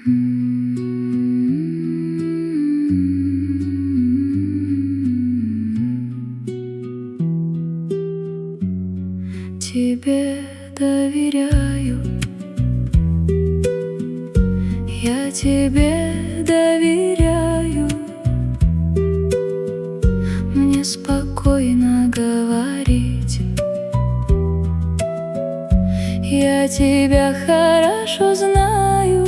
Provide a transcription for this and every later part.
Тебе доверяю, я тебе доверяю. Мне спокойно говорить, я тебя хорошо знаю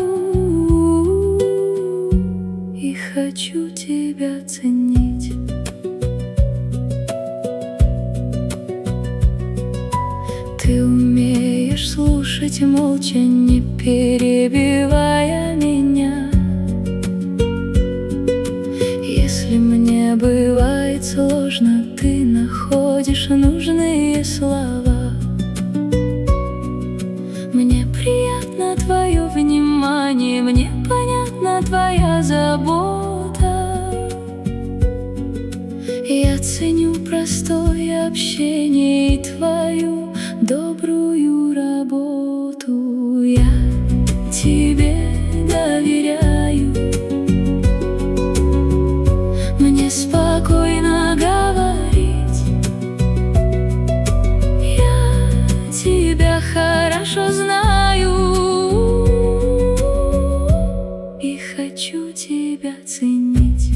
и хочу тебя ценить. Ты умеешь слушать молча, не перебивая меня. Если мне бывает сложно, ты находишь нужные слова. Мне приятно твое внимание, мне понятна твоя забота. Я ценю простое общение и твою добрую работу. Я тебе доверяю, мне спокойно говорить, я тебя хорошо знаю и хочу тебя ценить.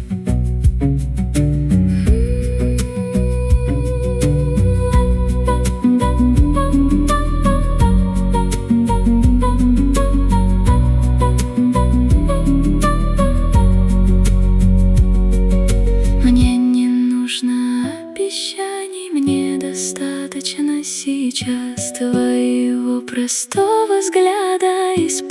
Мне достаточно сейчас твоего простого взгляда и